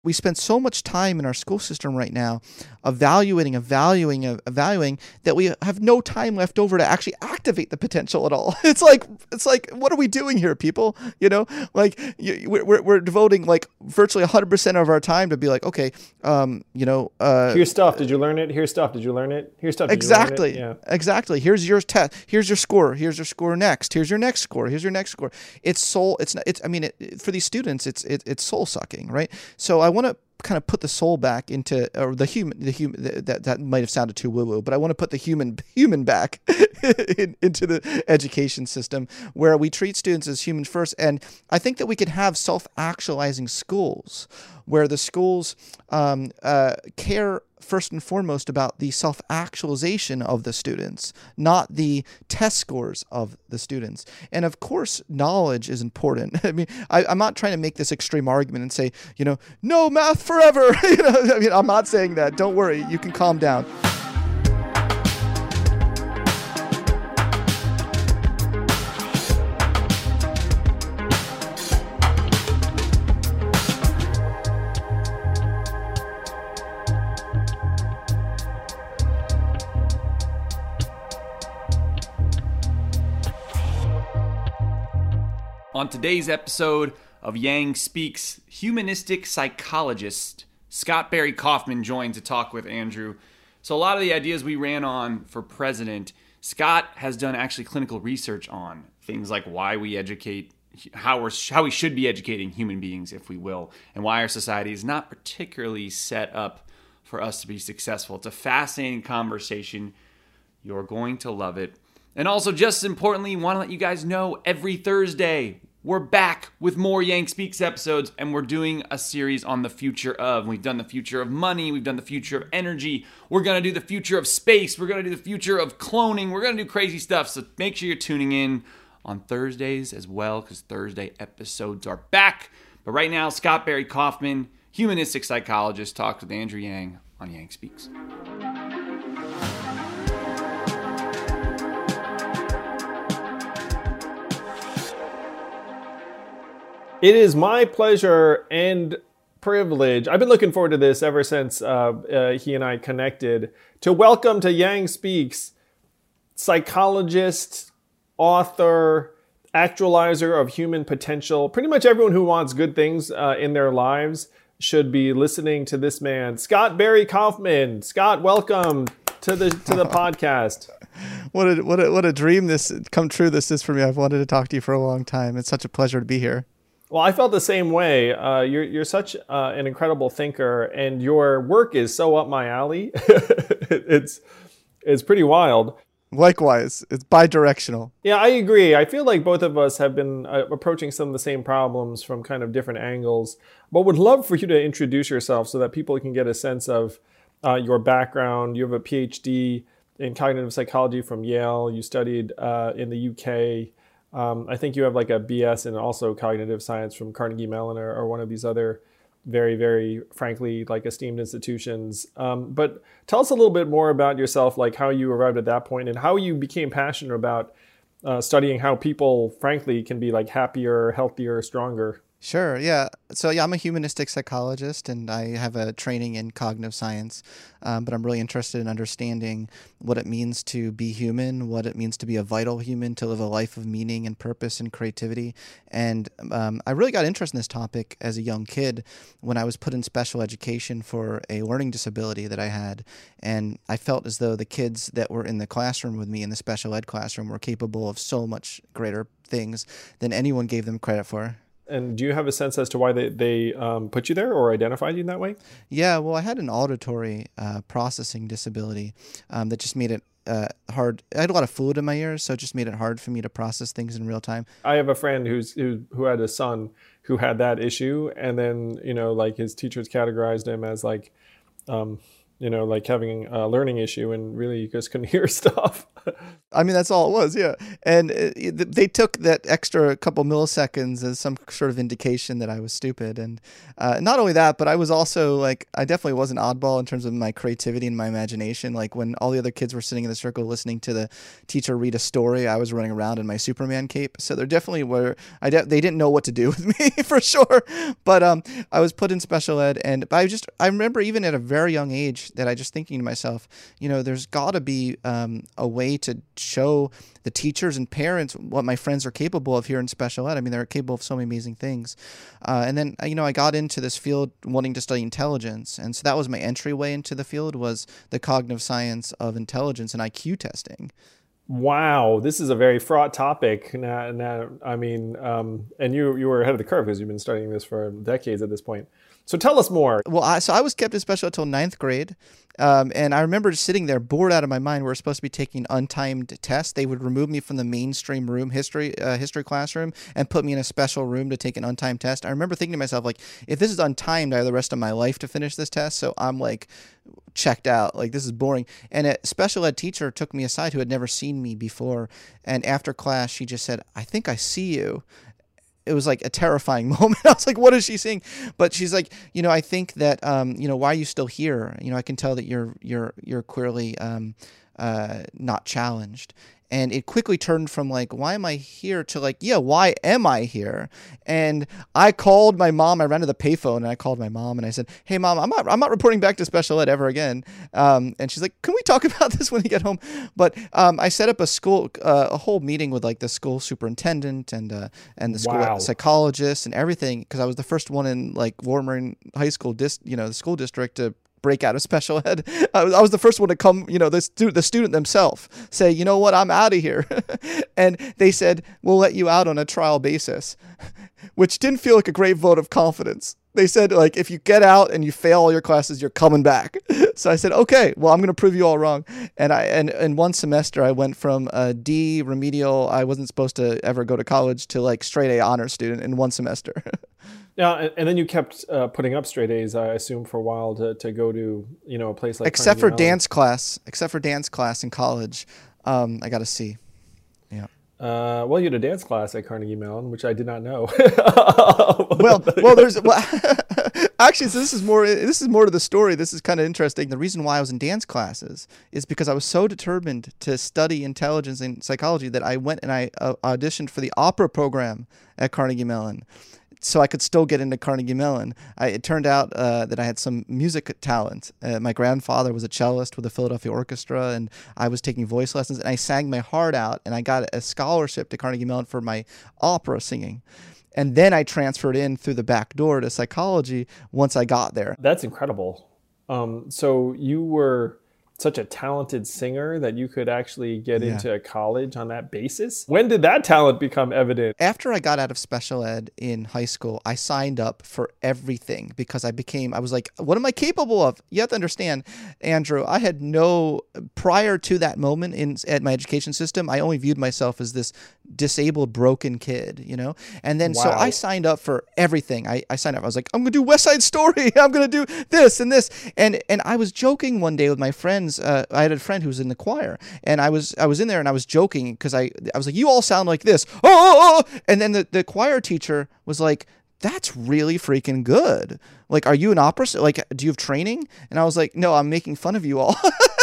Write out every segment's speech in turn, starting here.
We spend so much time in our school system right now evaluating that we have no time left over to actually activate the potential at all. It's like, what are we doing here, people? We're devoting like virtually 100% of our time to be like, okay, here's stuff. Did you learn it? Here's stuff. Did you learn it? Here's stuff. Did exactly. You learn it? Yeah. Exactly. Here's your test. Here's your score. Here's your score next. Here's your next score. Here's your next score. It's soul. For these students, it's soul sucking, right? So I want to kind of put the soul back into, or the human that might have sounded too woo-woo, but I want to put the human back into the education system where we treat students as humans first. And I think that we could have self-actualizing schools where the schools care first and foremost about the self-actualization of the students, not the test scores of the students. And of course, knowledge is important. I mean, I'm not trying to make this extreme argument and say, no math forever. I'm not saying that. Don't worry. You can calm down. On today's episode of Yang Speaks, humanistic psychologist Scott Barry Kaufman joined to talk with Andrew. So a lot of the ideas we ran on for president, Scott has done actually clinical research on things like why we educate, how we should be educating human beings, if we will, and why our society is not particularly set up for us to be successful. It's a fascinating conversation. You're going to love it. And also, just as importantly, want to let you guys know every Thursday, we're back with more Yang Speaks episodes, and we're doing a series on the future of. We've done the future of money. We've done the future of energy. We're going to do the future of space. We're going to do the future of cloning. We're going to do crazy stuff. So make sure you're tuning in on Thursdays as well, because Thursday episodes are back. But right now, Scott Barry Kaufman, humanistic psychologist, talks with Andrew Yang on Yang Speaks. It is my pleasure and privilege. I've been looking forward to this ever since he and I connected, to welcome to Yang Speaks psychologist, author, actualizer of human potential. Pretty much everyone who wants good things in their lives should be listening to this man, Scott Barry Kaufman. Scott, welcome to the podcast. What a dream this come true this is for me. I've wanted to talk to you for a long time. It's such a pleasure to be here. Well, I felt the same way. You're such an incredible thinker, and your work is so up my alley. It's pretty wild. Likewise, it's bi-directional. Yeah, I agree. I feel like both of us have been approaching some of the same problems from kind of different angles, but would love for you to introduce yourself so that people can get a sense of your background. You have a PhD in cognitive psychology from Yale. You studied in the UK. I think you have like a BS in also cognitive science from Carnegie Mellon or one of these other very, very frankly, like esteemed institutions. But tell us a little bit more about yourself, like how you arrived at that point and how you became passionate about studying how people, frankly, can be like happier, healthier, stronger. Sure, yeah. So I'm a humanistic psychologist and I have a training in cognitive science, but I'm really interested in understanding what it means to be human, what it means to be a vital human, to live a life of meaning and purpose and creativity. And I really got interested in this topic as a young kid when I was put in special education for a learning disability that I had. And I felt as though the kids that were in the classroom with me in the special ed classroom were capable of so much greater things than anyone gave them credit for. And do you have a sense as to why they put you there or identified you in that way? Yeah, well, I had an auditory processing disability that just made it hard. I had a lot of fluid in my ears, so it just made it hard for me to process things in real time. I have a friend who had a son who had that issue, and then like his teachers categorized him as like like having a learning issue and really you just couldn't hear stuff. I mean, that's all it was, yeah. And they took that extra couple milliseconds as some sort of indication that I was stupid. And not only that, but I was also like, I definitely was an oddball in terms of my creativity and my imagination. Like when all the other kids were sitting in the circle listening to the teacher read a story, I was running around in my Superman cape. So there definitely were, they didn't know what to do with me for sure. But I was put in special ed. And I remember even at a very young age that I just thinking to myself, there's got to be a way to show the teachers and parents what my friends are capable of here in special ed. I mean, they're capable of so many amazing things. And then, I got into this field wanting to study intelligence. And so that was my entryway into the field, was the cognitive science of intelligence and IQ testing. Wow, this is a very fraught topic. Now, I mean, and you were ahead of the curve because you've been studying this for decades at this point. So tell us more. Well, I was kept in special ed until ninth grade. And I remember just sitting there bored out of my mind. We were supposed to be taking untimed tests. They would remove me from the mainstream room, history classroom, and put me in a special room to take an untimed test. I remember thinking to myself, like, if this is untimed, I have the rest of my life to finish this test. So I'm like checked out. Like, this is boring. And a special ed teacher took me aside who had never seen me before. And after class, she just said, "I think I see you." It was like a terrifying moment. I was like, what is she saying? But she's like, I think that, why are you still here? I can tell that you're clearly not challenged. And it quickly turned from like, why am I here, to like, yeah, why am I here? And I called my mom. I ran to the payphone and I called my mom and I said, "Hey mom, I'm not reporting back to special ed ever again." And she's like, "Can we talk about this when you get home?" But I set up a whole meeting with like the school superintendent and the school psychologist and everything, because I was the first one in like Lower Merion High School, the school district, to break out of special ed. I was the first one to come, the student themselves say, "You know what, I'm out of here." And they said, "We'll let you out on a trial basis," which didn't feel like a great vote of confidence. They said, like, if you get out and you fail all your classes, you're coming back. So I said, okay, well, I'm going to prove you all wrong. And in one semester, I went from a D remedial, I wasn't supposed to ever go to college, to like straight A honor student in one semester. Yeah, and then you kept putting up straight A's, I assume, for a while to go to a place like except for dance class in college, I got a C. Yeah. Well, you had a dance class at Carnegie Mellon, which I did not know. Actually, so this is more to the story. This is kind of interesting. The reason why I was in dance classes is because I was so determined to study intelligence and psychology that I went and I auditioned for the opera program at Carnegie Mellon, so I could still get into Carnegie Mellon. It turned out that I had some music talent. My grandfather was a cellist with the Philadelphia Orchestra, and I was taking voice lessons, and I sang my heart out, and I got a scholarship to Carnegie Mellon for my opera singing. And then I transferred in through the back door to psychology once I got there. That's incredible. So you were such a talented singer that you could actually get into a college on that basis? When did that talent become evident? After I got out of special ed in high school, I signed up for everything because I was like, what am I capable of? You have to understand, Andrew, I had prior to that moment at my education system, I only viewed myself as this disabled, broken kid, And then so I signed up for everything. I signed up. I was like, I'm going to do West Side Story. I'm going to do this and this. And I was joking one day with my friends. I had a friend who was in the choir, and I was in there and I was joking because I was like, you all sound like this. Oh. And then the choir teacher was like, that's really freaking good. Like, are you an opera? Like, do you have training? And I was like, no, I'm making fun of you all.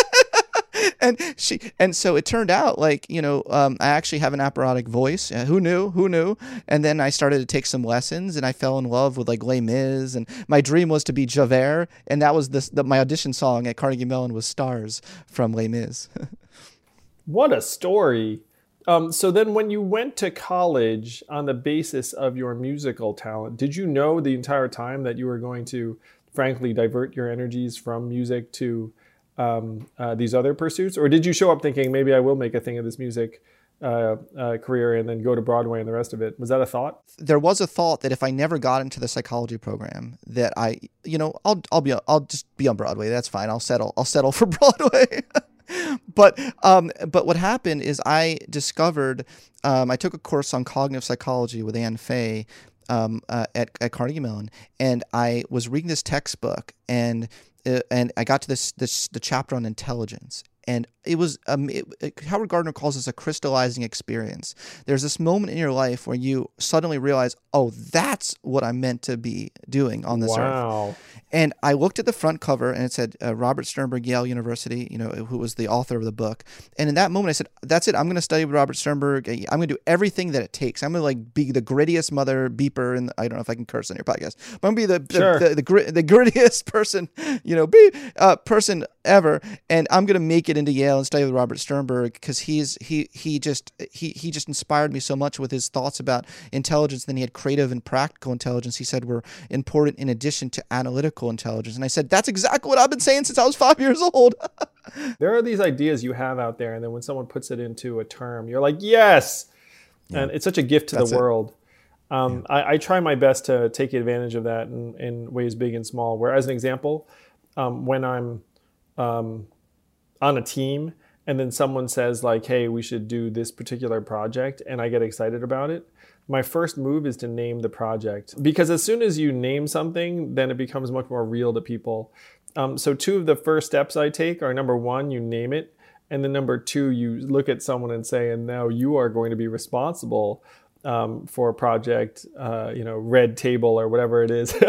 And so it turned out like, I actually have an operatic voice. Who knew? And then I started to take some lessons and I fell in love with like Les Mis, and my dream was to be Javert. And that was my audition song at Carnegie Mellon was Stars from Les Mis. What a story. So then when you went to college on the basis of your musical talent, did you know the entire time that you were going to frankly divert your energies from music to these other pursuits? Or did you show up thinking, maybe I will make a thing of this music career and then go to Broadway and the rest of it? Was that a thought? There was a thought that if I never got into the psychology program, that I'll just be on Broadway. That's fine. I'll settle for Broadway. But what happened is I discovered, I took a course on cognitive psychology with Anne Fay, at Carnegie Mellon, and I was reading this textbook, and I got to the chapter on intelligence. And it was Howard Gardner calls this a crystallizing experience. There's this moment in your life where you suddenly realize, oh, that's what I'm meant to be doing on this earth. And I looked at the front cover, and it said Robert Sternberg, Yale University, who was the author of the book. And in that moment, I said, that's it. I'm going to study with Robert Sternberg. I'm going to do everything that it takes. I'm going to be the grittiest mother beeper, and I don't know if I can curse on your podcast, but I'm going to be the grittiest person, person ever, and I'm going to make it into Yale and study with Robert Sternberg, because he just inspired me so much with his thoughts about intelligence. Then he had creative and practical intelligence, he said, were important in addition to analytical intelligence. And I said, that's exactly what I've been saying since I was 5 years old. There are these ideas you have out there, and then when someone puts it into a term, you're like, yes. Yeah. And it's such a gift to the world. I try my best to take advantage of that in ways big and small, where, as an example, when I'm on a team and then someone says like, hey, we should do this particular project, and I get excited about it, my first move is to name the project, because as soon as you name something, then it becomes much more real to people. So 2 of the first steps I take are, number 1, you name it, and then number 2, you look at someone and say, and now you are going to be responsible for a project, red table or whatever it is.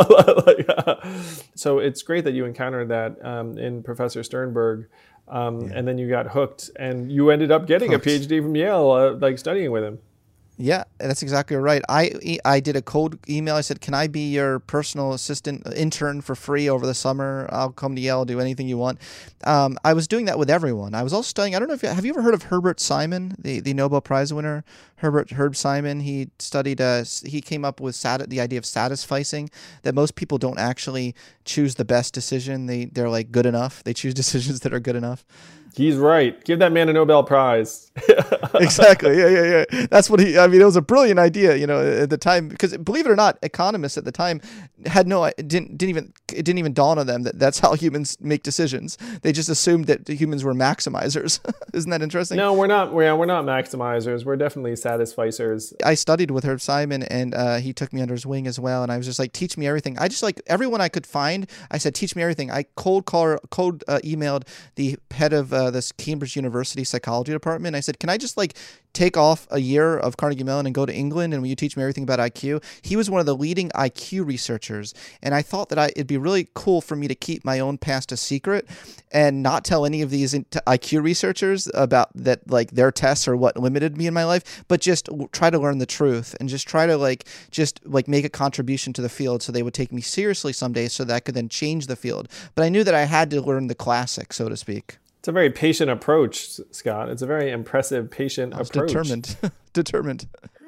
So it's great that you encountered that in Professor Sternberg, and then you got hooked, and you ended up getting a PhD from Yale, studying with him. Yeah, that's exactly right. I did a cold email. I said, can I be your personal assistant, intern for free over the summer? I'll come to Yale, do anything you want. I was doing that with everyone. I was also studying, I don't know have you ever heard of Herbert Simon, the Nobel Prize winner? Herb Simon, he studied, he came up with the idea of satisficing, that most people don't actually choose the best decision. They're like good enough. They choose decisions that are good enough. He's right. Give that man a Nobel Prize. Exactly. Yeah. That's what it was a brilliant idea, at the time, because believe it or not, economists at the time had it didn't even dawn on them that that's how humans make decisions. They just assumed that humans were maximizers. Isn't that interesting? No, we're not. We're not maximizers. We're definitely satisficers. I studied with Herb Simon, and he took me under his wing as well. And I was just like, teach me everything. I just everyone I could find. I said, teach me everything. I cold emailed the head of this Cambridge University psychology department. I said, can I just take off a year of Carnegie Mellon and go to England, and will you teach me everything about IQ? He was one of the leading IQ researchers, and I thought that it'd be really cool for me to keep my own past a secret and not tell any of these IQ researchers about that, their tests or what limited me in my life, but just try to learn the truth and just try to make a contribution to the field, so they would take me seriously someday, so that I could then change the field. But I knew that I had to learn the classics, so to speak. It's a very patient approach, Scott. It's a very impressive, patient approach. Determined.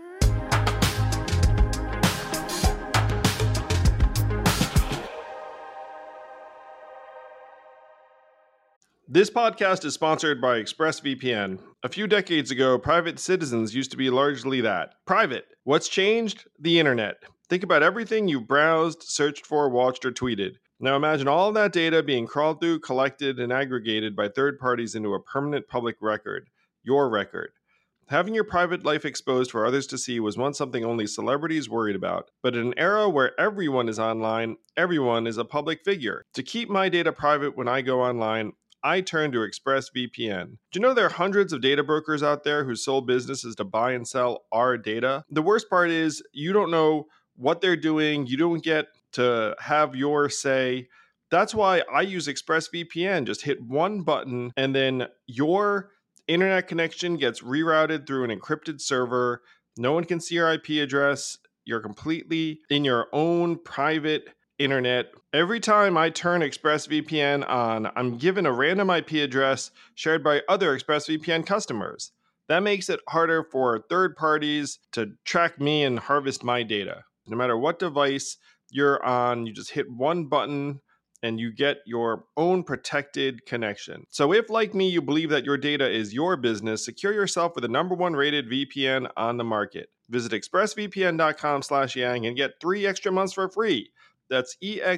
This podcast is sponsored by ExpressVPN. A few decades ago, private citizens used to be largely that. Private. What's changed? The internet. Think about everything you've browsed, searched for, watched, or tweeted. Now imagine all of that data being crawled through, collected, and aggregated by third parties into a permanent public record, your record. Having your private life exposed for others to see was once something only celebrities worried about. But in an era where everyone is online, everyone is a public figure. To keep my data private when I go online, I turn to ExpressVPN. Do you know there are hundreds of data brokers out there whose sole business is to buy and sell our data? The worst part is you don't know what they're doing. You don't get to have your say. That's why I use ExpressVPN. Just hit one button and then your internet connection gets rerouted through an encrypted server. No one can see your IP address. You're completely in your own private internet. Every time I turn ExpressVPN on, I'm given a random IP address shared by other ExpressVPN customers. That makes it harder for third parties to track me and harvest my data. No matter what device you're on, you just hit one button and you get your own protected connection. So if, like me, you believe that your data is your business, secure yourself with the #1 rated VPN on the market. Visit expressvpn.com/yang and get 3 extra months for free. That's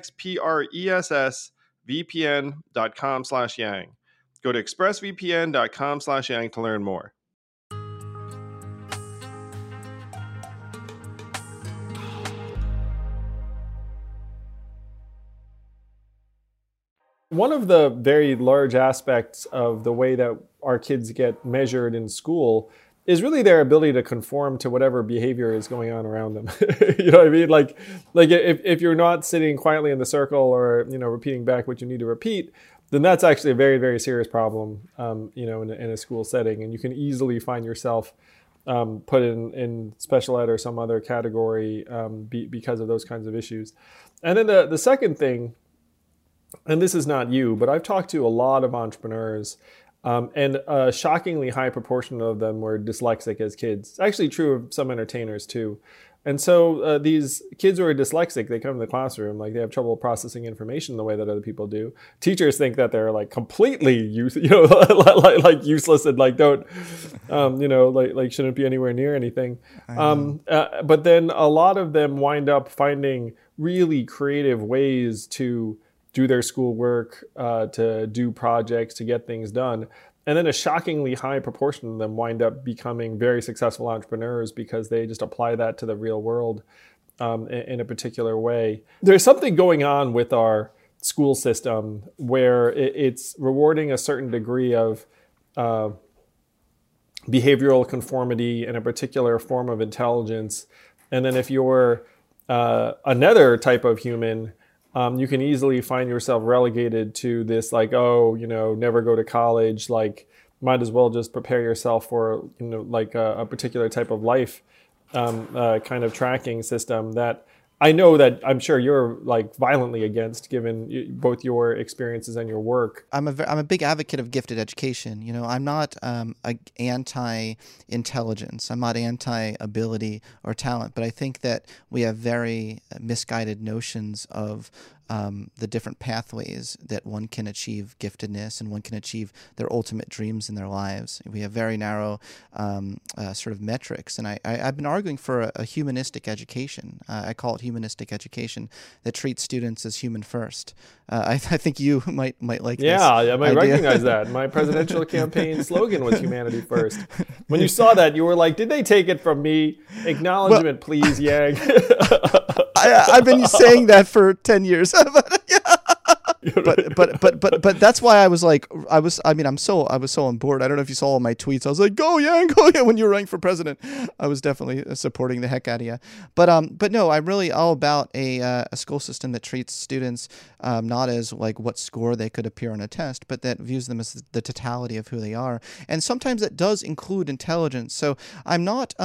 expressvpn.com/yang. Go to expressvpn.com/yang to learn more. One of the very large aspects of the way that our kids get measured in school is really their ability to conform to whatever behavior is going on around them. You know what I mean? Like if you're not sitting quietly in the circle or, repeating back what you need to repeat, then that's actually a very, very serious problem, in a school setting. And you can easily find yourself put in special ed or some other category because of those kinds of issues. And then the second thing, and this is not you, but I've talked to a lot of entrepreneurs, and a shockingly high proportion of them were dyslexic as kids. It's actually true of some entertainers too. And so these kids who are dyslexic, they come to the classroom, like they have trouble processing information the way that other people do. Teachers think that they're like completely like useless and like don't, like shouldn't be anywhere near anything. But then a lot of them wind up finding really creative ways to do their schoolwork, to do projects, to get things done. And then a shockingly high proportion of them wind up becoming very successful entrepreneurs because they just apply that to the real world in a particular way. There's something going on with our school system where it's rewarding a certain degree of behavioral conformity and a particular form of intelligence. And then if you're another type of human, you can easily find yourself relegated to this, like, never go to college, like, might as well just prepare yourself for, a particular type of life kind of tracking system that I know that I'm sure you're like violently against, given both your experiences and your work. I'm a big advocate of gifted education. I'm not anti-intelligence. I'm not anti-ability or talent, but I think that we have very misguided notions of the different pathways that one can achieve giftedness and one can achieve their ultimate dreams in their lives. We have very narrow sort of metrics, and I've been arguing for a humanistic education. I call it humanistic education that treats students as human first. I think you might like this. Yeah, I might recognize that. My presidential campaign slogan was humanity first. When you saw that, you were like, did they take it from me? Acknowledgement, please, Yang. I've been saying that for 10 years. But that's why I was so on board. I don't know if you saw all my tweets. I was like, go Yang, when you were running for president. I was definitely supporting the heck out of you. But no, I'm really all about a school system that treats students not as like what score they could appear on a test, but that views them as the totality of who they are. And sometimes that does include intelligence. So I'm not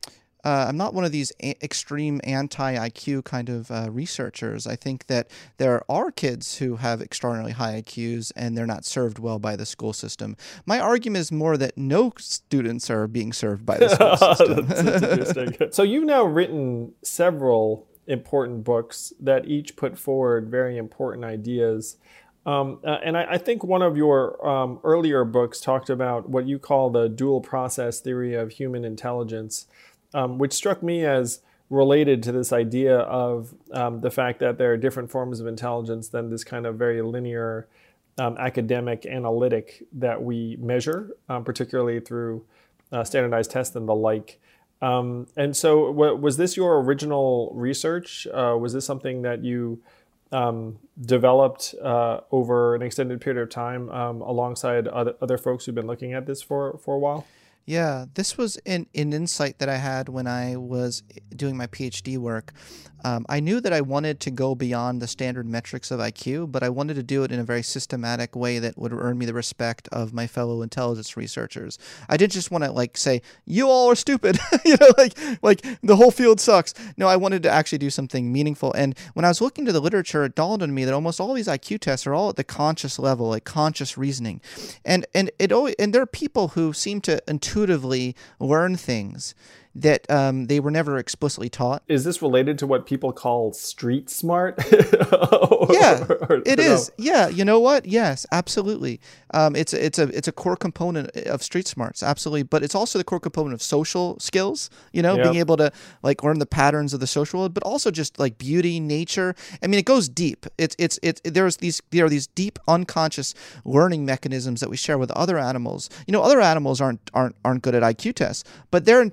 one of these extreme anti-IQ kind of researchers. I think that there are kids who have extraordinarily high IQs and they're not served well by the school system. My argument is more that no students are being served by the school system. That's interesting. So you've now written several important books that each put forward very important ideas. And I think one of your earlier books talked about what you call the dual process theory of human intelligence, which struck me as related to this idea of the fact that there are different forms of intelligence than this kind of very linear academic analytic that we measure, particularly through standardized tests and the like. And so was this your original research? Was this something that you developed over an extended period of time alongside other folks who've been looking at this for a while? Yeah, this was an insight that I had when I was doing my PhD work. I knew that I wanted to go beyond the standard metrics of IQ, but I wanted to do it in a very systematic way that would earn me the respect of my fellow intelligence researchers. I didn't just want to say, you all are stupid, like the whole field sucks. No, I wanted to actually do something meaningful. And when I was looking to the literature, it dawned on me that almost all these IQ tests are all at the conscious level, like conscious reasoning. And there are people who seem to intuitively learn things that they were never explicitly taught. Is this related to what people call street smart? Yeah, it is. Yeah, you know what? Yes, absolutely. It's a core component of street smarts, absolutely. But it's also the core component of social skills. Being able to learn the patterns of the social world, but also just beauty, nature. I mean, it goes deep. There are these deep unconscious learning mechanisms that we share with other animals. Other animals aren't good at IQ tests, but they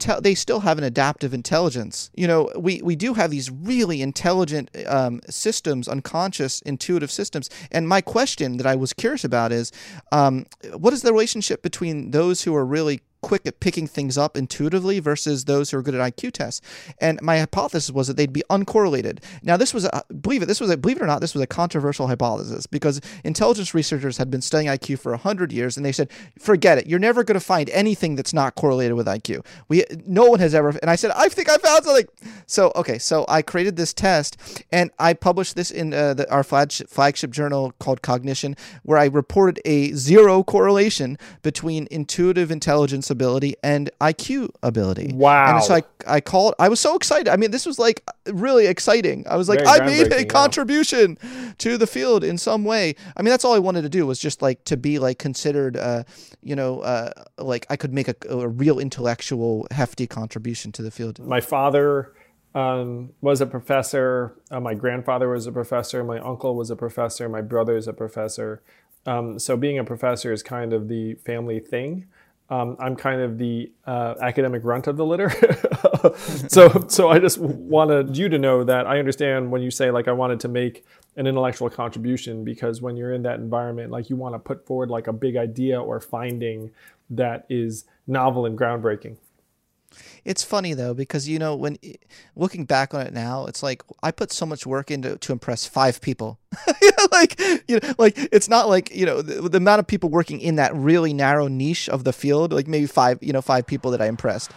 still have an adaptive intelligence. You know, we do have these really intelligent systems, unconscious, intuitive systems. And my question that I was curious about is, what is the relationship between those who are really quick at picking things up intuitively versus those who are good at IQ tests? And my hypothesis was that they'd be uncorrelated. Now, this was believe it or not, this was a controversial hypothesis, because intelligence researchers had been studying IQ for 100 years, and they said, forget it, you're never going to find anything that's not correlated with IQ. No one has ever. And I said, I think I found something. So I created this test, and I published this in our flagship journal called Cognition, where I reported a zero correlation between intuitive intelligence ability and IQ ability. Wow. And so I was so excited. I mean, this was like really exciting. I was like, I made a contribution to the field in some way. I mean, that's all I wanted to do, was just like to be like considered, like I could make a real intellectual hefty contribution to the field. My father was a professor. My grandfather was a professor. My uncle was a professor. My brother is a professor. So being a professor is kind of the family thing. I'm kind of the academic runt of the litter. So I just wanted you to know that I understand when you say, like, I wanted to make an intellectual contribution, because when you're in that environment, like, you want to put forward like a big idea or finding that is novel and groundbreaking. It's funny though, because, you know, when looking back on it now, it's like I put so much work into to impress 5 people. Like it's not like, you know, the amount of people working in that really narrow niche of the field, like maybe 5 people that I impressed.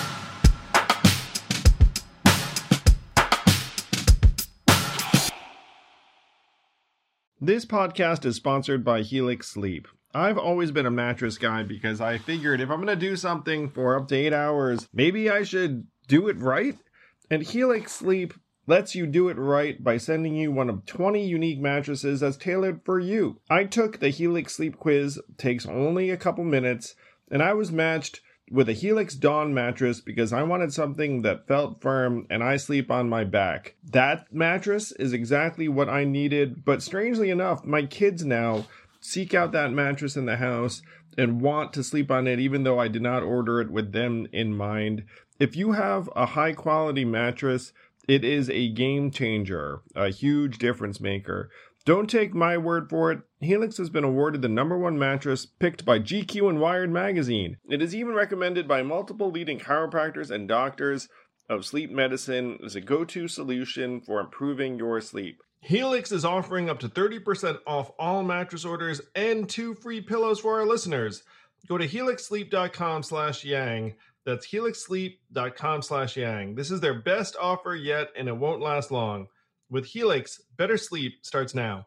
This podcast is sponsored by Helix Sleep. I've always been a mattress guy because I figured if I'm going to do something for up to 8 hours, maybe I should do it right. And Helix Sleep lets you do it right by sending you one of 20 unique mattresses that's tailored for you. I took the Helix Sleep quiz, takes only a couple minutes, and I was matched with a Helix Dawn mattress because I wanted something that felt firm and I sleep on my back. That mattress is exactly what I needed, but strangely enough, my kids now seek out that mattress in the house and want to sleep on it, even though I did not order it with them in mind. If you have a high quality mattress, it is a game changer, a huge difference maker. Don't take my word for it. Helix has been awarded the #1 mattress picked by GQ and Wired magazine. It is even recommended by multiple leading chiropractors and doctors of sleep medicine as a go-to solution for improving your sleep. Helix is offering up to 30% off all mattress orders and 2 free pillows for our listeners. Go to helixsleep.com/yang. That's helixsleep.com/yang. This is their best offer yet, and it won't last long. With Helix, better sleep starts now.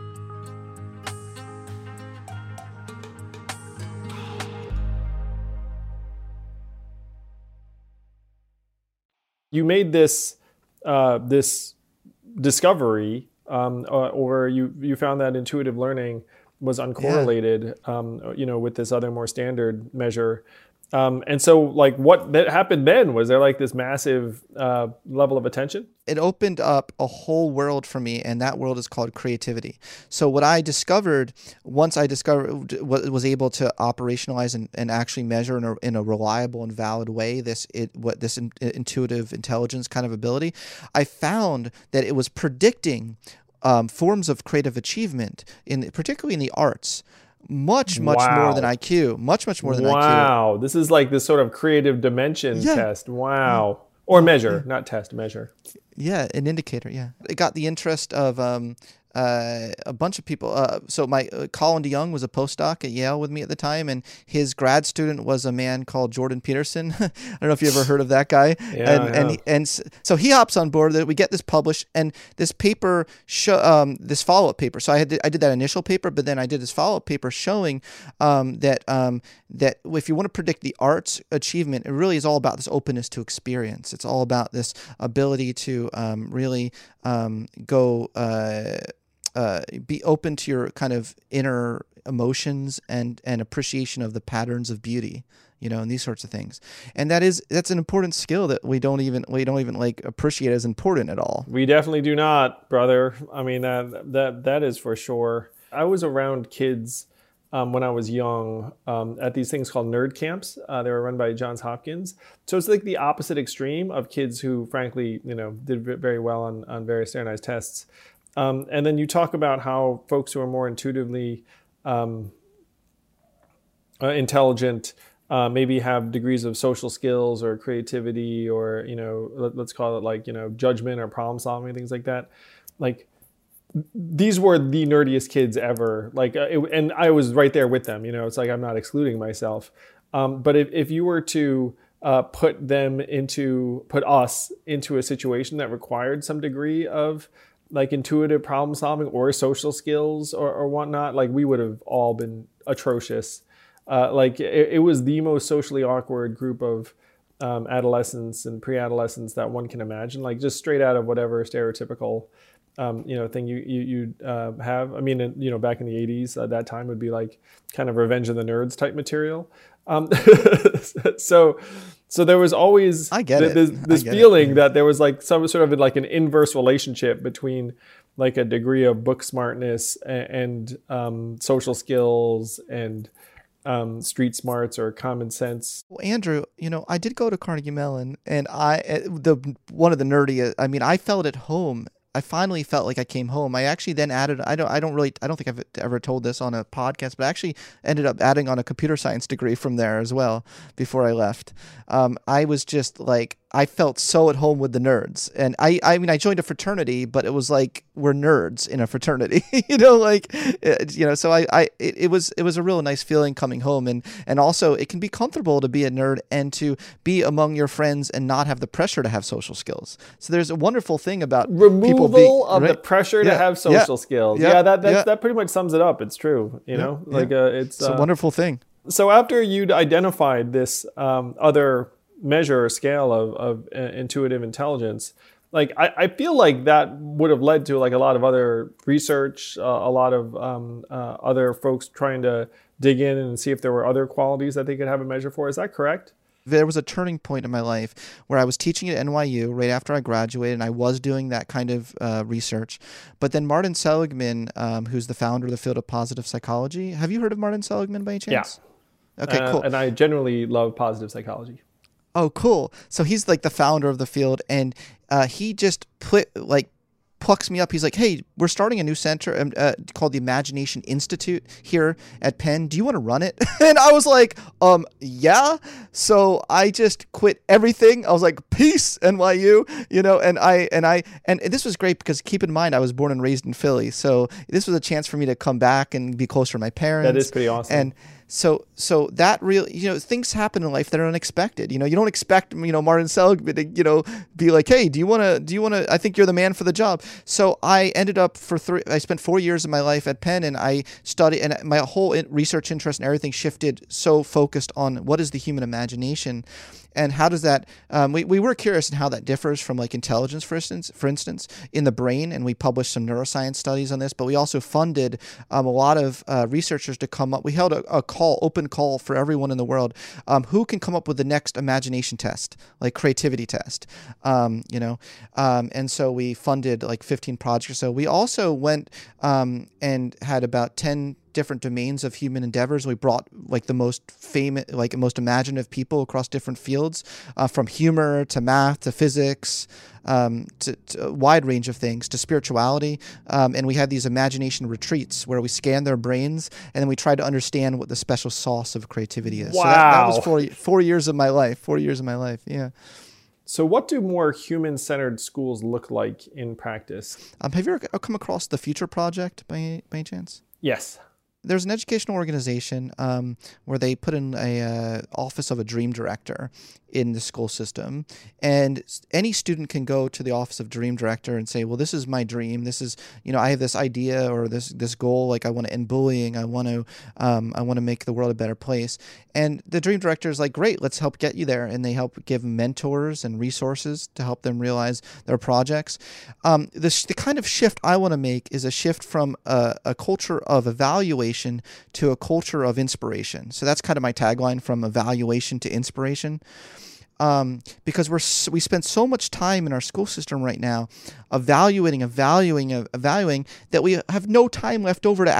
You made this discovery, or you found that intuitive learning was uncorrelated, with this other more standard measure. And so, like, what that happened then? Was there like this massive level of attention? It opened up a whole world for me, and that world is called creativity. So what I discovered, once I was able to operationalize and actually measure in a reliable and valid way this intuitive intelligence kind of ability, I found that it was predicting forms of creative achievement, particularly in the arts. Much more than IQ. Much more than IQ. Wow. This is like this sort of creative dimension test. Wow. Or measure, not test, measure. Yeah, an indicator, yeah. It got the interest of a bunch of people. So my Colin DeYoung was a postdoc at Yale with me at the time, and his grad student was a man called Jordan Peterson. I don't know if you ever heard of that guy. And so he hops on board. That we get this published, and this paper, this follow-up paper. So I did that initial paper, but then I did this follow-up paper showing that if you want to predict the arts achievement, it really is all about this openness to experience. It's all about this ability to really be open to your kind of inner emotions and appreciation of the patterns of beauty, and these sorts of things. And that's an important skill that we don't even like appreciate as important at all. We definitely do not, brother. I mean, that is for sure. I was around kids when I was young at these things called nerd camps. They were run by Johns Hopkins. So it's like the opposite extreme of kids who, frankly, did very well on various standardized tests. And then you talk about how folks who are more intuitively intelligent maybe have degrees of social skills or creativity or, let's call it like, judgment or problem solving, things like that. Like, these were the nerdiest kids ever. Like, and I was right there with them. It's like I'm not excluding myself. But if you were to put us into a situation that required some degree of like intuitive problem solving or social skills or whatnot, like we would have all been atrocious. Like it was the most socially awkward group of adolescents and pre-adolescents that one can imagine. Like just straight out of whatever stereotypical thing you'd have. I mean, back in the 80s, that time would be like kind of Revenge of the Nerds type material. So there was always this feeling that there was like some sort of like an inverse relationship between like a degree of book smartness and social skills and street smarts or common sense. Well, Andrew, I did go to Carnegie Mellon, and one of the nerdy. I mean, I felt at home. I finally felt like I came home. I actually then added, I don't think I've ever told this on a podcast, but I actually ended up adding on a computer science degree from there as well before I left. I was just like, I felt so at home with the nerds. And I mean, I joined a fraternity, but it was like, we're nerds in a fraternity, so it was a real nice feeling coming home. And also it can be comfortable to be a nerd and to be among your friends and not have the pressure to have social skills. So there's a wonderful thing about the pressure to have social skills. That pretty much sums it up. It's true. It's a wonderful thing. So after you'd identified this other measure or scale of intuitive intelligence, like I feel like that would have led to like a lot of other research, a lot of other folks trying to dig in and see if there were other qualities that they could have a measure for. Is that correct? There was a turning point in my life where I was teaching at NYU right after I graduated, and I was doing that kind of research. But then Martin Seligman, who's the founder of the field of positive psychology. Have you heard of Martin Seligman by any chance? Yeah. Okay, cool. And I generally love positive psychology. Oh, cool. So he's like the founder of the field, and he just plucks me up. He's like, hey, we're starting a new center called the Imagination Institute here at Penn. Do you want to run it? And I was like, yeah. So I just quit everything. I was like, peace, NYU, and this was great because keep in mind, I was born and raised in Philly. So this was a chance for me to come back and be closer to my parents. That is pretty awesome. And so that really, things happen in life that are unexpected. You don't expect, Martin Seligman to, be like, hey, do you want to, I think you're the man for the job. So I ended up I spent 4 years of my life at Penn, and I studied, and my whole research interest and everything shifted so focused on what is the human imagination. And how does that, we were curious in how that differs from like intelligence, for instance, in the brain. And we published some neuroscience studies on this, but we also funded a lot of researchers to come up. We held a open call for everyone in the world who can come up with the next imagination test, like creativity test, and so we funded like 15 projects or so. We also went and had about 10 different domains of human endeavors. We brought like the most famous, like most imaginative people across different fields, from humor to math to physics, to a wide range of things, to spirituality. And we had these imagination retreats where we scanned their brains and then we tried to understand what the special sauce of creativity is. Wow. So that was 4 years of my life. 4 years of my life. Yeah. So what do more human-centered schools look like in practice? Have you ever come across the Future Project by any chance? Yes. There's an educational organization where they put in a office of a dream director in the school system, and any student can go to the office of dream director and say, well, this is my dream. This is, I have this idea or this goal. Like I want to end bullying. I want to make the world a better place. And the dream director is like, great, let's help get you there. And they help give mentors and resources to help them realize their projects. The kind of shift I want to make is a shift from a culture of evaluation to a culture of inspiration. So that's kind of my tagline, from evaluation to inspiration. Because we spend so much time in our school system right now evaluating that we have no time left over to actually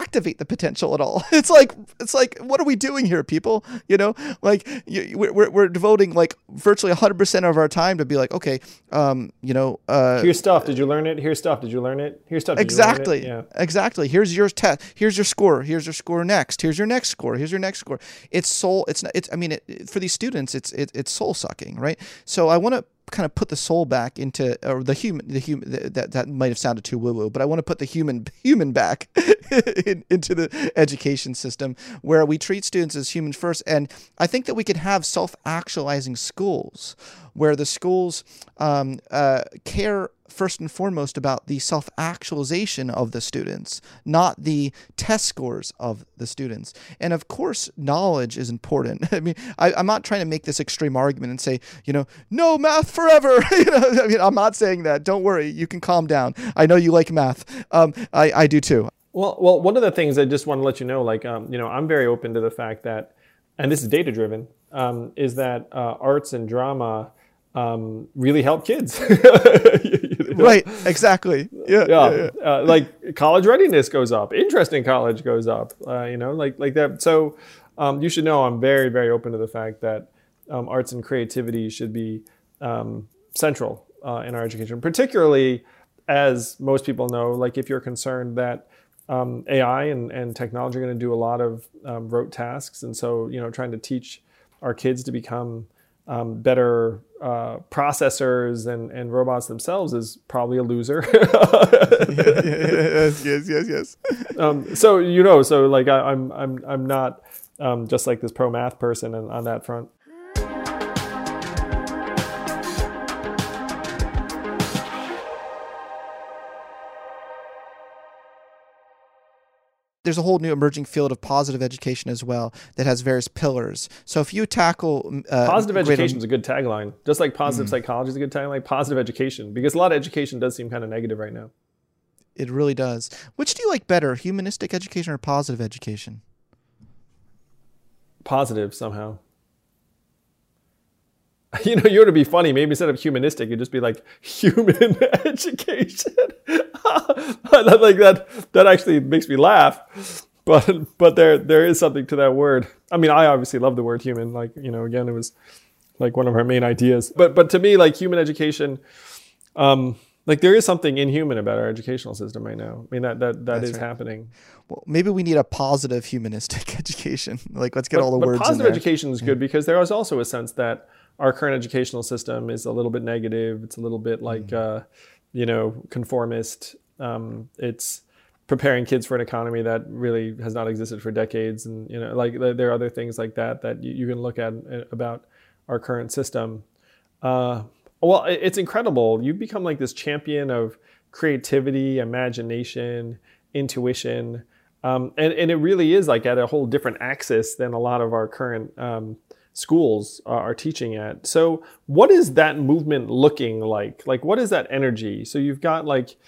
activate the potential at all. It's like what are we doing here, people? You know, like we're devoting like virtually 100% of our time to be like, okay, here's stuff. Did you learn it? Here's stuff. Did you learn it? Here's stuff. Did exactly. You learn it? Yeah. Exactly. Here's your test. Here's your score. Here's your score next. Here's your next score. Here's your next score. It's soul. It's not. It's. I mean, for these students, it's soul sucking, right? So I want to kind of put the soul back into, or the human that might have sounded too woo-woo, but I want to put the human back into the education system, where we treat students as humans first. And I think that we could have self-actualizing schools, where the schools care first and foremost about the self-actualization of the students, not the test scores of the students. And of course, knowledge is important. I mean, I'm not trying to make this extreme argument and say, no math forever. I mean, I'm not saying that. Don't worry. You can calm down. I know you like math. I do too. Well, one of the things I just want to let you know, like, I'm very open to the fact that, and this is data driven, is that arts and drama really help kids. Right, exactly. Yeah. Like college readiness goes up, interest in college goes up, like that. So you should know I'm very, very open to the fact that arts and creativity should be central in our education, particularly as most people know, like if you're concerned that AI and technology are going to do a lot of rote tasks. And so, trying to teach our kids to become better processors and robots themselves is probably a loser. Yes. So like I'm not just like this pro math person on that front. There's a whole new emerging field of positive education as well that has various pillars. So if you tackle positive education is a good tagline, just like positive psychology is a good tagline. Positive education, because a lot of education does seem kind of negative right now. It really does. Which do you like better, humanistic education or positive education? Positive somehow. You ought to be funny. Maybe instead of humanistic, it'd just be like human education. Like that actually makes me laugh. But there is something to that word. I mean, I obviously love the word human. Like, again, it was like one of our main ideas. But to me, like human education, like there is something inhuman about our educational system right now. I mean, that is right. Happening. Well, maybe we need a positive humanistic education. Like, let's get all the words in there. Positive education is good because there is also a sense that our current educational system is a little bit negative. It's a little bit like, conformist. It's preparing kids for an economy that really has not existed for decades. And, like there are other things like that you can look at about our current system. Well, it's incredible. You've become like this champion of creativity, imagination, intuition. And it really is like at a whole different axis than a lot of our current schools are teaching at. So what is that movement looking like? Like, what is that energy? So you've got like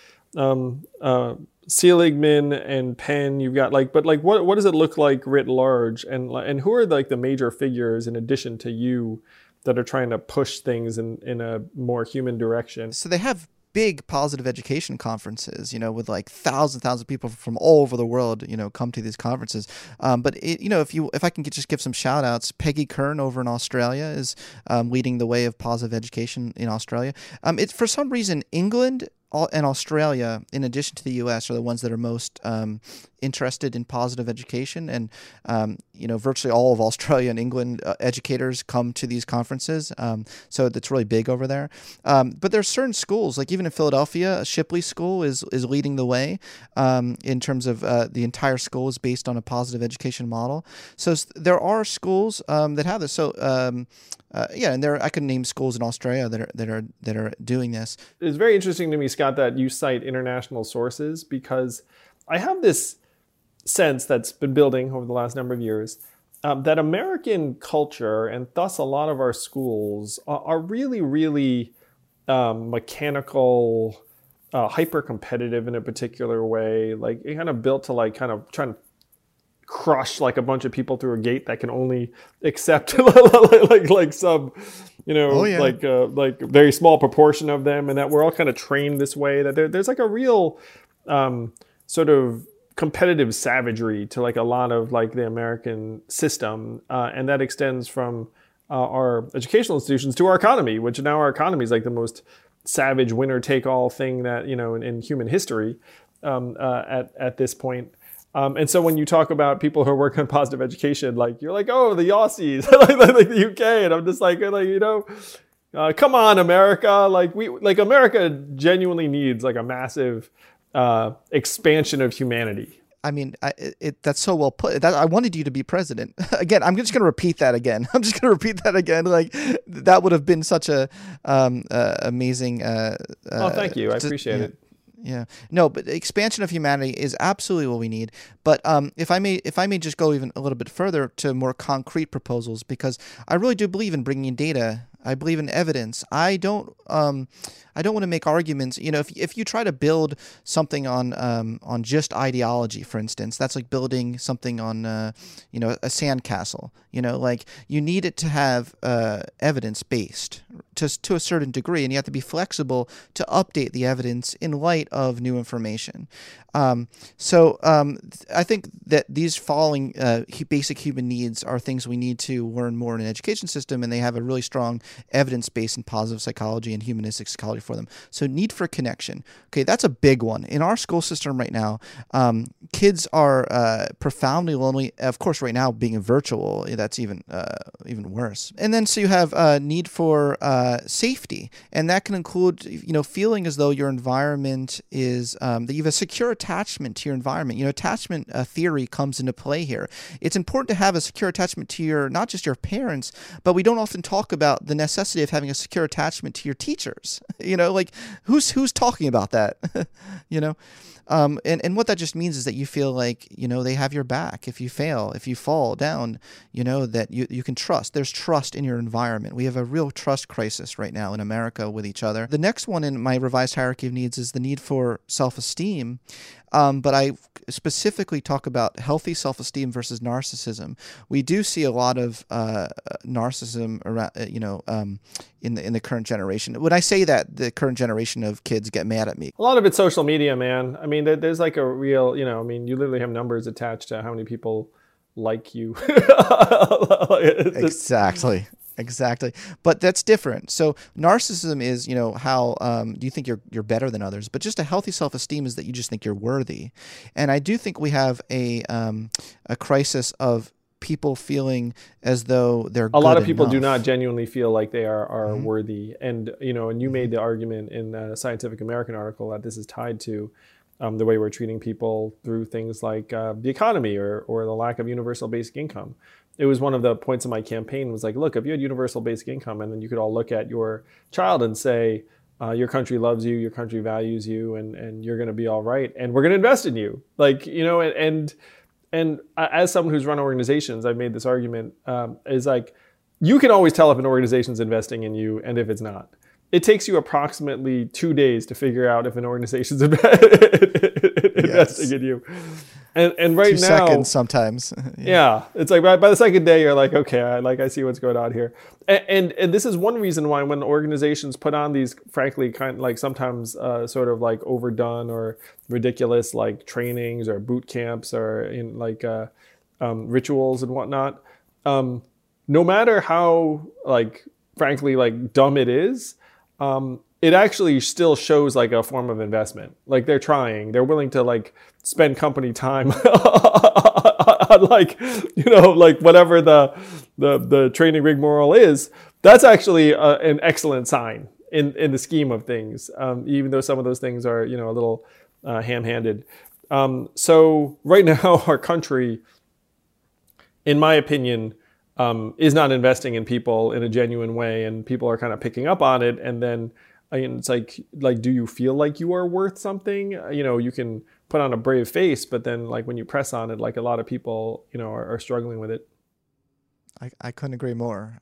Seligman and Penn, you've got like, but like, what does it look like writ large? And who are like the major figures in addition to you that are trying to push things in a more human direction? So they have big positive education conferences, with like thousands of people from all over the world, come to these conferences. But if I can just give some shout outs, Peggy Kern over in Australia is leading the way of positive education in Australia. It's for some reason, England and Australia, in addition to the U.S., are the ones that are most interested in positive education. And, virtually all of Australia and England educators come to these conferences. So that's really big over there. But there are certain schools, like even in Philadelphia, Shipley School is leading the way in terms of the entire school is based on a positive education model. So there are schools that have this. So, and I could name schools in Australia that are doing this. It's very interesting to me, Scott, that you cite international sources, because I have this sense that's been building over the last number of years that American culture and thus a lot of our schools are really, really mechanical, hyper competitive in a particular way. Like it kind of built to like kind of trying to crush like a bunch of people through a gate that can only accept like some, like very small proportion of them, and that we're all kind of trained this way. That there's like a real sort of competitive savagery to like a lot of like the American system, and that extends from our educational institutions to our economy, which now our economy is like the most savage winner-take-all thing that in human history at this point. And so when you talk about people who are working on positive education, like you're like, oh, the Aussies, like the UK, and I'm just like come on, America, like America genuinely needs like a massive expansion of humanity. I mean, that's so well put. I wanted you to be president. Again, I'm just going to repeat that again. Like, that would have been such a amazing. Thank you. I appreciate it. Yeah. No, but expansion of humanity is absolutely what we need. But if I may just go even a little bit further to more concrete proposals, because I really do believe in bringing data. I believe in evidence. I don't want to make arguments. If you try to build something on just ideology, for instance, that's like building something on a sandcastle. Like you need it to have evidence based to a certain degree, and you have to be flexible to update the evidence in light of new information. So I think that these following basic human needs are things we need to learn more in an education system, and they have a really strong evidence base in positive psychology and humanistic psychology for them. So need for connection. Okay, that's a big one. In our school system right now, kids are profoundly lonely. Of course, right now being virtual, that's even worse. And then so you have need for safety, and that can include feeling as though your environment is that you have a secure attachment to your environment. Attachment theory comes into play here. It's important to have a secure attachment to not just your parents, but we don't often talk about the necessity of having a secure attachment to your teachers. Like who's talking about that? And what that just means is that you feel like, they have your back. If you fail, if you fall down, that you can trust. There's trust in your environment. We have a real trust crisis right now in America with each other. The next one in my revised hierarchy of needs is the need for self-esteem. But I specifically talk about healthy self-esteem versus narcissism. We do see a lot of narcissism around, in the current generation. When I say that, the current generation of kids get mad at me. A lot of it's social media, man. I mean, there's like a real, you literally have numbers attached to how many people like you. Exactly. But that's different. So narcissism is, how do you think you're better than others? But just a healthy self-esteem is that you just think you're worthy. And I do think we have a crisis of people feeling as though they're good a lot of people enough. Do not genuinely feel like they are worthy. And, and you made the argument in the Scientific American article that this is tied to the way we're treating people through things like the economy or the lack of universal basic income. It was one of the points of my campaign was like, look, if you had universal basic income, and then you could all look at your child and say, your country loves you, your country values you, and you're going to be all right, and we're going to invest in you. Like, and as someone who's run organizations, I've made this argument, is like, you can always tell if an organization's investing in you and if it's not. It takes you approximately 2 days to figure out if an organization's investing in you. And right 2 now, seconds sometimes. Yeah, it's like by the second day you're like, okay, I see what's going on here. And this is one reason why when organizations put on these, frankly, kind of like sometimes sort of like overdone or ridiculous like trainings or boot camps or in like rituals and whatnot, no matter how like frankly like dumb it is, it actually still shows like a form of investment. Like they're willing to like spend company time on like, like whatever the training rigmarole is. That's actually an excellent sign in the scheme of things, even though some of those things are, a little ham-handed. So right now our country, in my opinion, is not investing in people in a genuine way, and people are kind of picking up on it. And then it's like, do you feel like you are worth something? You can put on a brave face, but then like when you press on it, like a lot of people, are struggling with it. I couldn't agree more.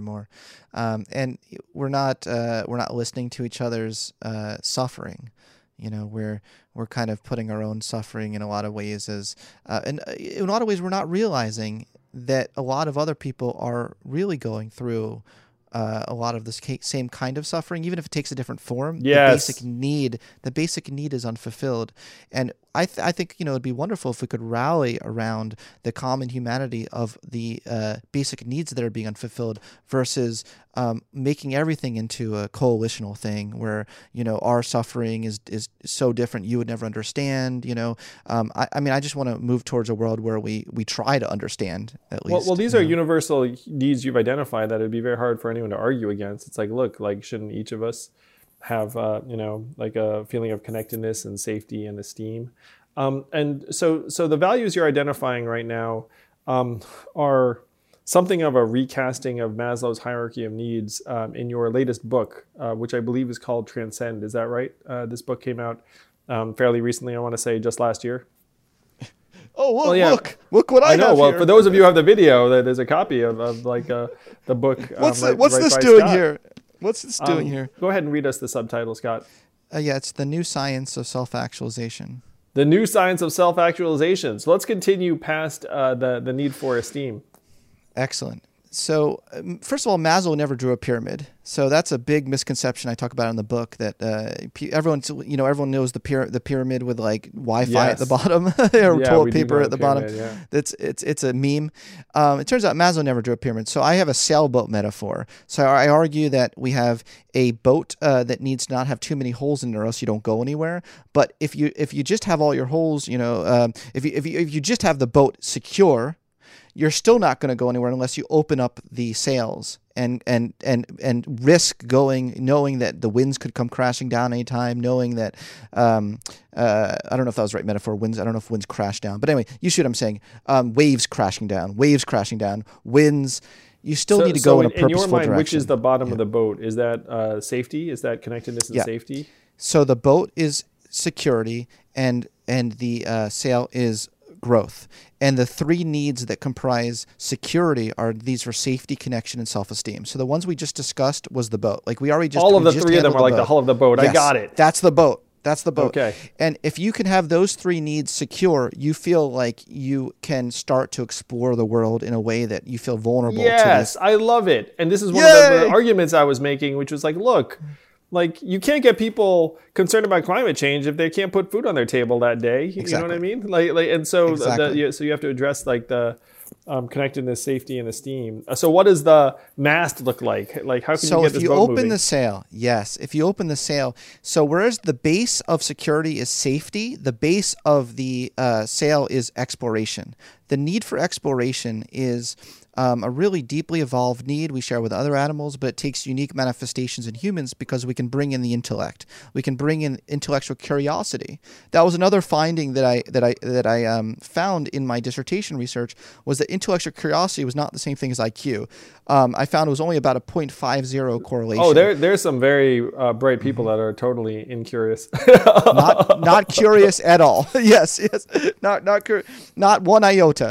And we're not listening to each other's suffering. We're kind of putting our own suffering in a lot of ways and in a lot of ways we're not realizing that a lot of other people are really going through a lot of this same kind of suffering, even if it takes a different form. Yes. The basic need is unfulfilled. And I think, it'd be wonderful if we could rally around the common humanity of the basic needs that are being unfulfilled versus making everything into a coalitional thing where, our suffering is so different you would never understand. I just want to move towards a world where we try to understand at least. Well, these are universal needs you've identified that it'd be very hard for anyone to argue against. It's like, look, like, shouldn't each of us have, like a feeling of connectedness and safety and esteem? And so the values you're identifying right now are something of a recasting of Maslow's hierarchy of needs in your latest book, which I believe is called Transcend. Is that right? This book came out fairly recently, I want to say just last year. Oh, look what I know. have Well, here. For those of you who have the video, there's a copy of the book. What's right this by doing Scott. here? What's this doing here? Go ahead and read us the subtitle, Scott. It's The New Science of Self-Actualization. The New Science of Self-Actualization. So let's continue past the need for esteem. Excellent. So, first of all, Maslow never drew a pyramid. So that's a big misconception I talk about in the book, that everyone knows the pyramid with like Wi-Fi at the bottom or toilet paper at the bottom. Yeah. It's a meme. It turns out Maslow never drew a pyramid. So I have a sailboat metaphor. So I argue that we have a boat that needs to not have too many holes in it, or else you don't go anywhere. But if you just have all your holes, if you just have the boat secure, you're still not going to go anywhere unless you open up the sails and risk going, knowing that the winds could come crashing down anytime, knowing that, I don't know if that was the right metaphor, winds, I don't know if winds crash down. But anyway, you see what I'm saying. Waves crashing down, winds. You still need to go in a purposeful in your mind, direction. Which is the bottom of the boat? Is that safety? Is that connectedness and safety? So the boat is security and the sail is growth. And the three needs that comprise security are these for safety, connection, and self-esteem. So the ones we just discussed was the boat. Like we already just all of the just three of them are like the hull of the boat. Yes, I got it. That's the boat. Okay. And if you can have those three needs secure, you feel like you can start to explore the world in a way that you feel vulnerable to. Yes, I love it. And this is one of the arguments I was making, which was like, look, like you can't get people concerned about climate change if they can't put food on their table that day. You know what I mean? Like, and so so you have to address like the connectedness, safety, and esteem. So what does the mast look like? Like how can you get this boat moving? So if you open the sail, so whereas the base of security is safety, the base of the sail is exploration. The need for exploration is a really deeply evolved need we share with other animals, but it takes unique manifestations in humans because we can bring in the intellect. We can bring in intellectual curiosity. That was another finding that I found in my dissertation research, was that intellectual curiosity was not the same thing as IQ. I found it was only about a 0.50 correlation. Oh, there's some very bright people that are totally incurious. not curious at all. yes, not one iota.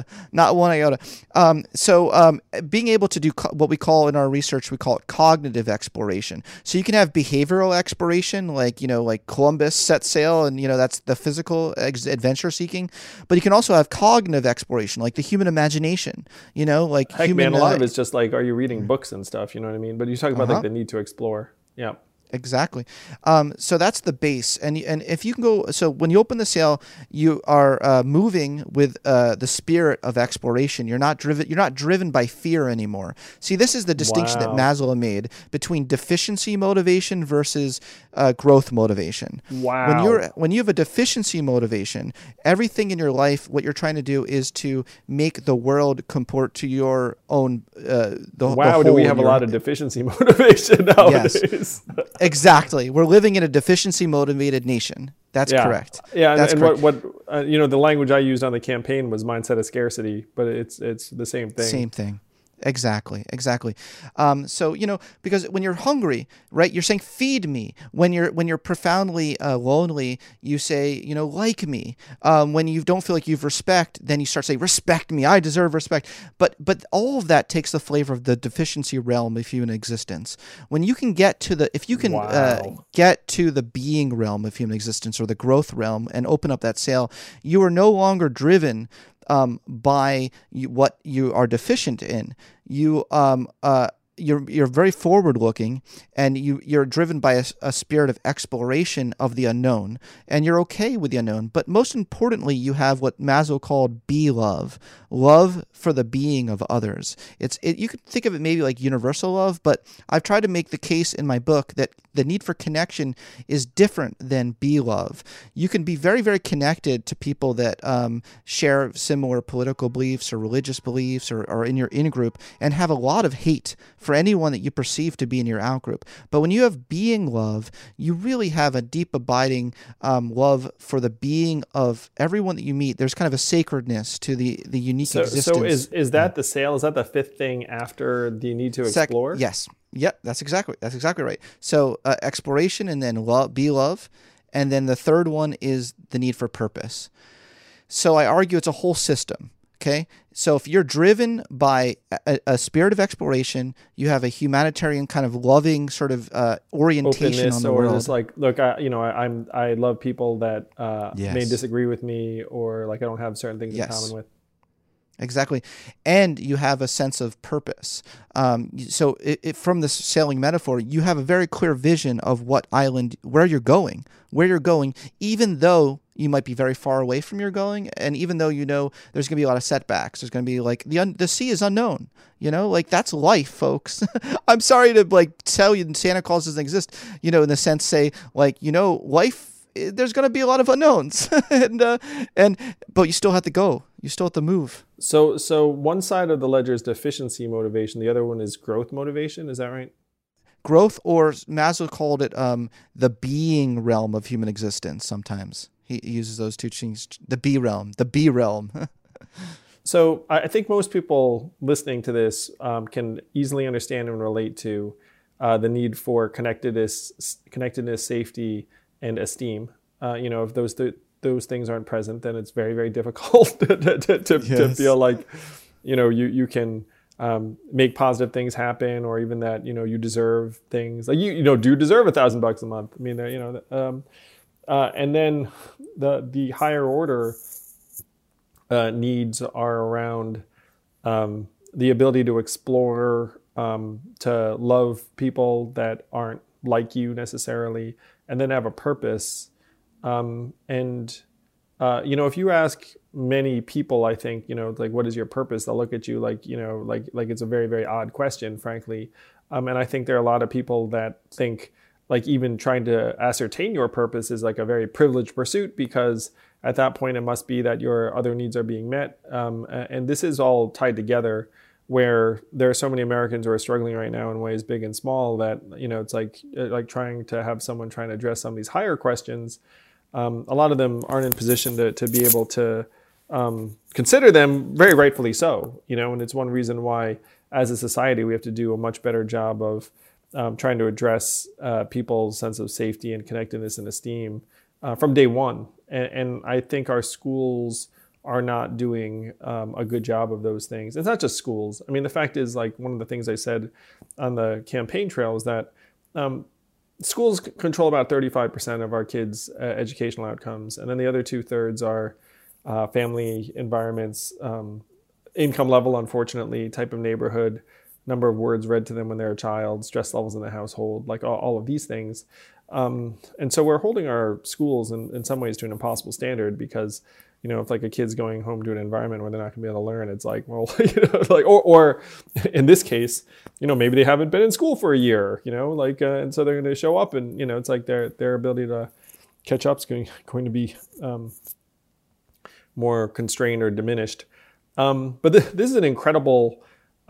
Being able to do what we call in our research, we call it cognitive exploration. So you can have behavioral exploration, like Columbus set sail, and that's the physical adventure seeking. But you can also have cognitive exploration, like the human imagination. Heck, man, a lot of it's just like, are you reading books and stuff? You know what I mean? But you talk about like the need to explore. Yeah. Exactly. So that's the base. And if you can go, so when you open the sail, you are moving with the spirit of exploration. You're not driven by fear anymore. See, this is the distinction that Maslow made between deficiency motivation versus growth motivation. Wow. When you have a deficiency motivation, everything in your life, what you're trying to do is to make the world comport to your own do we have a lot of deficiency motivation nowadays? Yes. Exactly. We're living in a deficiency motivated nation. That's correct. Yeah, that's correct. What the language I used on the campaign was mindset of scarcity, but it's the same thing. Same thing. Exactly. So, because when you're hungry, right, you're saying, feed me. When you're profoundly lonely, you say, like me. When you don't feel like you've respect, then you start saying, respect me. I deserve respect. But all of that takes the flavor of the deficiency realm of human existence. When you can get to get to the being realm of human existence, or the growth realm, and open up that sail, you are no longer driven by what you are deficient in. You you're very forward looking, and you're driven by a spirit of exploration of the unknown, and you're okay with the unknown. But most importantly, you have what Maslow called be love for the being of others. You could think of it maybe like universal love, but I've tried to make the case in my book that the need for connection is different than be love. You can be very, very connected to people that share similar political beliefs or religious beliefs or in your in-group, and have a lot of hate for anyone that you perceive to be in your out-group. But when you have being love, you really have a deep, abiding love for the being of everyone that you meet. There's kind of a sacredness to the unique existence. So is that the sale? Is that the fifth thing after the need to explore? Yes. Yep, that's exactly right. So exploration, and then be love, and then the third one is the need for purpose. So I argue it's a whole system. Okay, so if you're driven by a spirit of exploration, you have a humanitarian kind of loving sort of orientation openness on the or world. just like, look, I love people that Yes. may disagree with me, or like I don't have certain things in Yes. common with. Exactly. And you have a sense of purpose. So from this sailing metaphor, you have a very clear vision of where you're going, even though you might be very far away from your going. And even though, there's going to be a lot of setbacks, there's going to be like the sea is unknown, like that's life, folks. I'm sorry to tell you Santa Claus doesn't exist, in the sense, say life, there's going to be a lot of unknowns but you still have to go. You still have to move. So one side of the ledger is deficiency motivation. The other one is growth motivation. Is that right? Growth, or Maslow called it the being realm of human existence. Sometimes he uses those two things, the B realm. So I think most people listening to this can easily understand and relate to the need for connectedness, safety, and esteem. If those things aren't present, then it's very, very difficult to feel like, you can make positive things happen, or even that, you deserve things like do deserve $1,000 a month. I mean, and then the higher order needs are around the ability to explore, to love people that aren't like you necessarily, and then have a purpose. If you ask many people, I think, like, what is your purpose? They'll look at you like it's a very, very odd question, frankly. And I think there are a lot of people that think like even trying to ascertain your purpose is like a very privileged pursuit, because at that point it must be that your other needs are being met. And this is all tied together, where there are so many Americans who are struggling right now in ways big and small that, it's like trying to have someone trying to address some of these higher questions. A lot of them aren't in position to be able to consider them, very rightfully so, and it's one reason why as a society we have to do a much better job of trying to address people's sense of safety and connectedness and esteem from day one. And I think our schools are not doing a good job of those things. It's not just schools. I mean, the fact is, like, one of the things I said on the campaign trail is that schools control about 35% of our kids' educational outcomes. And then the other 2/3 are family environments, income level, unfortunately, type of neighborhood, number of words read to them when they're a child, stress levels in the household, like all of these things. And so we're holding our schools in some ways to an impossible standard, because, if like a kid's going home to an environment where they're not gonna be able to learn, it's like, well, or in this case, maybe they haven't been in school for a year, and so they're going to show up and, it's like their ability to catch up is going to be more constrained or diminished. But this is an incredible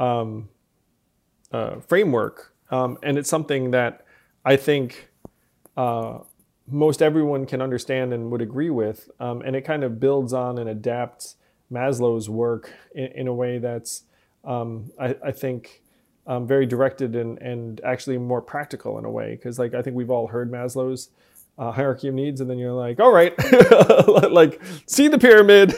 framework. And it's something that I think most everyone can understand and would agree with. And it kind of builds on and adapts Maslow's work in a way that's, I think, very directed and actually more practical in a way. Because I think we've all heard Maslow's hierarchy of needs, and then you're like, all right, like, see the pyramid.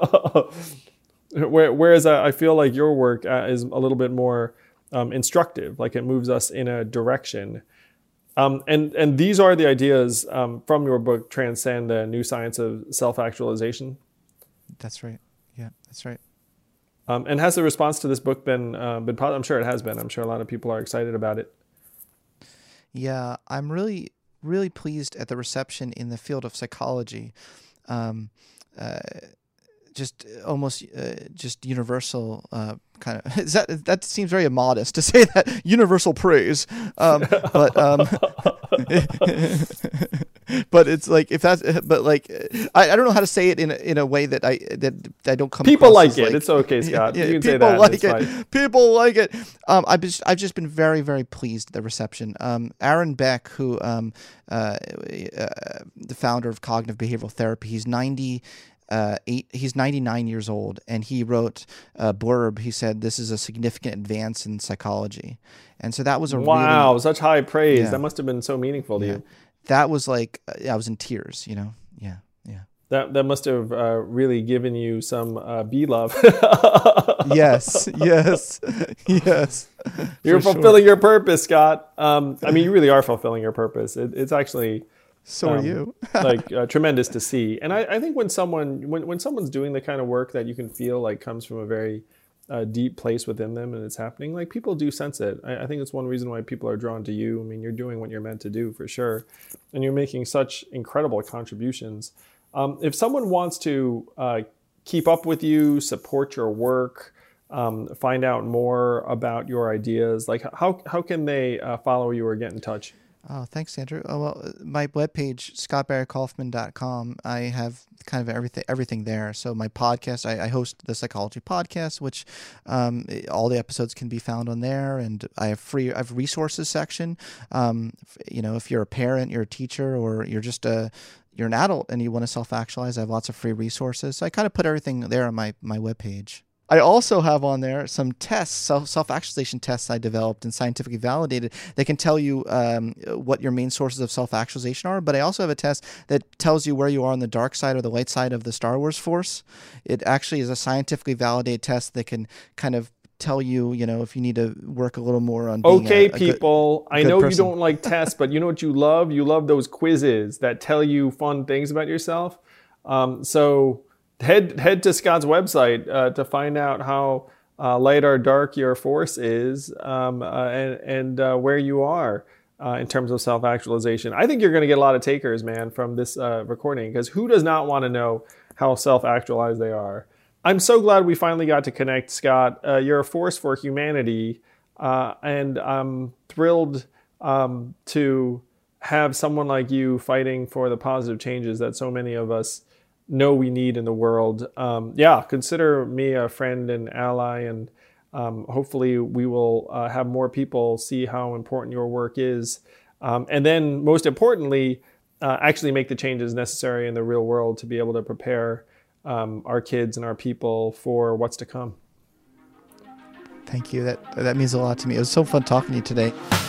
Whereas I feel like your work is a little bit more instructive, like it moves us in a direction. And these are the ideas from your book, Transcend, the New Science of Self-Actualization. That's right. Yeah, that's right. And has the response to this book been positive? I'm sure it has been. I'm sure a lot of people are excited about it. Yeah, I'm really, really pleased at the reception in the field of psychology. Just almost just universul kind of that seems very immodest to say that, universal praise, but but it's like, if that's, but like I don't know how to say it in a way that I don't come people across like as it. It's okay, Scott. Yeah, you can people say that. like it's it. fine. People like it. I've just been very, very pleased at the reception. Aaron Beck, who the founder of cognitive behavioral therapy, he's 99 years old, and he wrote a blurb. He said, "This is a significant advance in psychology," and so that was a really, Such high praise. Yeah. That must have been so meaningful to you. That was like, I was in tears. Yeah. That must have really given you some bee love. Yes. You're For fulfilling your purpose, Scott. I mean, you really are fulfilling your purpose. It's actually So are you. like tremendous to see. And I think when someone's doing the kind of work that you can feel like comes from a very deep place within them, and it's happening, like, people do sense it. I think it's one reason why people are drawn to you. I mean, you're doing what you're meant to do, for sure, and you're making such incredible contributions. If someone wants to keep up with you, support your work, find out more about your ideas, like, how can they follow you or get in touch? Oh, thanks, Andrew. Oh, well, my webpage, scottbarrykaufman.com, I have kind of everything there. So my podcast, I host the Psychology Podcast, which all the episodes can be found on there. And I have resources section. If you're a parent, you're a teacher, or you're just you're an adult and you want to self-actualize, I have lots of free resources. So I kind of put everything there on my webpage. I also have on there some tests, self-actualization tests I developed and scientifically validated. They can tell you what your main sources of self-actualization are, but I also have a test that tells you where you are on the dark side or the light side of the Star Wars Force. It actually is a scientifically validated test that can kind of tell you, if you need to work a little more on being Okay, a people, I good know person. you don't like tests, but you know what you love? You love those quizzes that tell you fun things about yourself. So head to Scott's website to find out how light or dark your force is, and where you are in terms of self-actualization. I think you're going to get a lot of takers, man, from this recording, because who does not want to know how self-actualized they are? I'm so glad we finally got to connect, Scott. You're a force for humanity, and I'm thrilled to have someone like you fighting for the positive changes that so many of us know we need in the world. Consider me a friend and ally, and hopefully we will have more people see how important your work is, and then most importantly, actually make the changes necessary in the real world to be able to prepare our kids and our people for what's to come. Thank you. That means a lot to me. It was so fun talking to you today.